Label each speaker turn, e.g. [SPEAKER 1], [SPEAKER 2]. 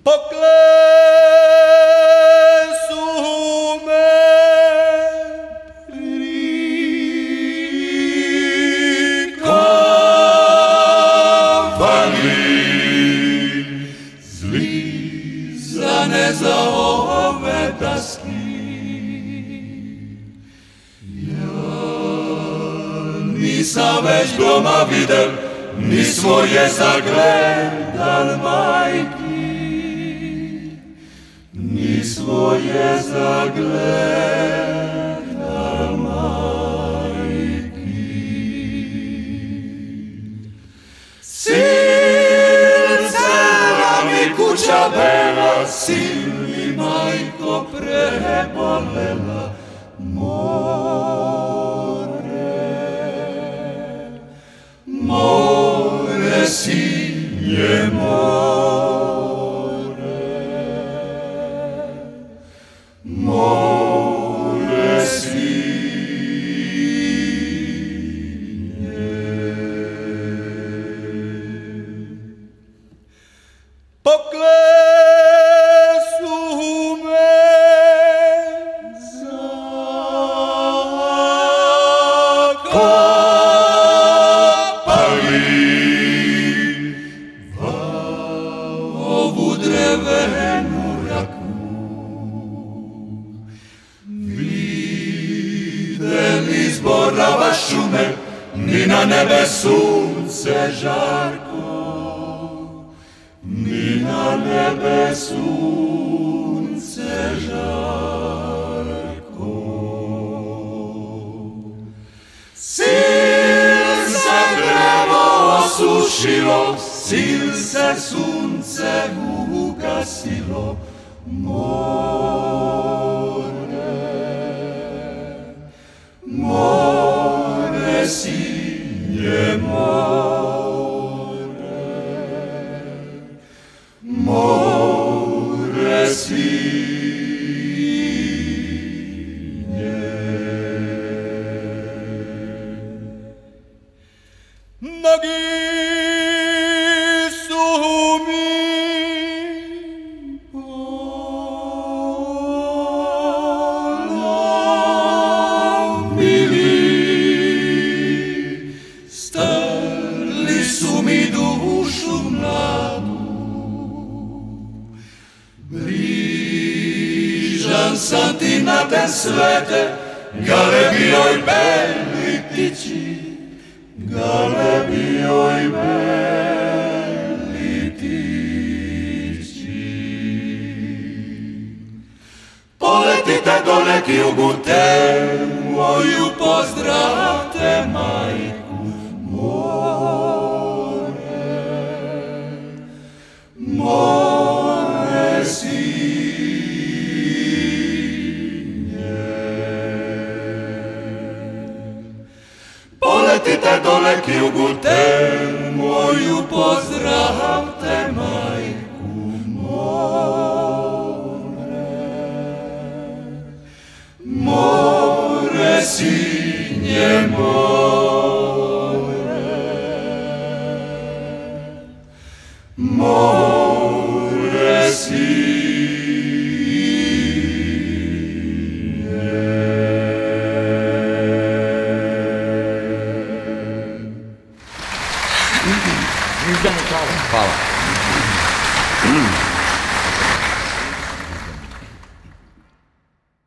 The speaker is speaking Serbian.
[SPEAKER 1] Pokle su me prikovali, zlizane za ove daski. Ja nisam već groma videl, ni svoje zagledal majki, ni svoje zagledal majki. Silcela mi kuća bela, sil mi majko prebolela, more sinje more sinje. Pokle su me zakopali v ovu drevenu raku. Videli zborava šume, ni na nebe sunce žarko, ni na nebe sunce žarko. Sil se drevo osušilo, sil se sunce ugasilo, more sinje more sinje. Mnogi su mi polomili, strli su mi dušu mladu. Brižan sam ti na ten svete, galebijoj beli ptiči, galebijoj beli ptiči. Poletite dole k jugu, te moju pozdravte majku, more sinje. Poletite dole k jugu, te moju pozdravte majku, more sinje more sinje.
[SPEAKER 2] Hvala.